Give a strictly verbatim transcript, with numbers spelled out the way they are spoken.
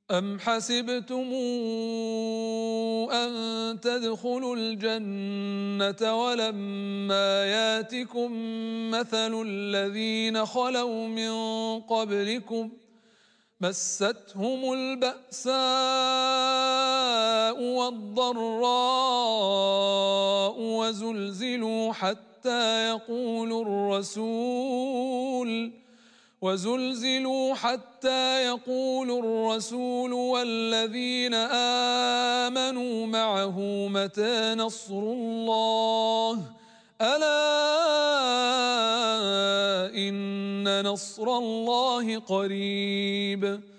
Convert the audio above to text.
أم حسبتم أن تدخلوا الجنة ولما ياتكم مثل الذين خلوا من قبلكم مستهم البأساء والضراء وزلزلوا حتى يقول الرسول وزلزلوا حتى يقول الرسول والذين آمنوا معه متى نصر الله ألا إن نصر الله قريب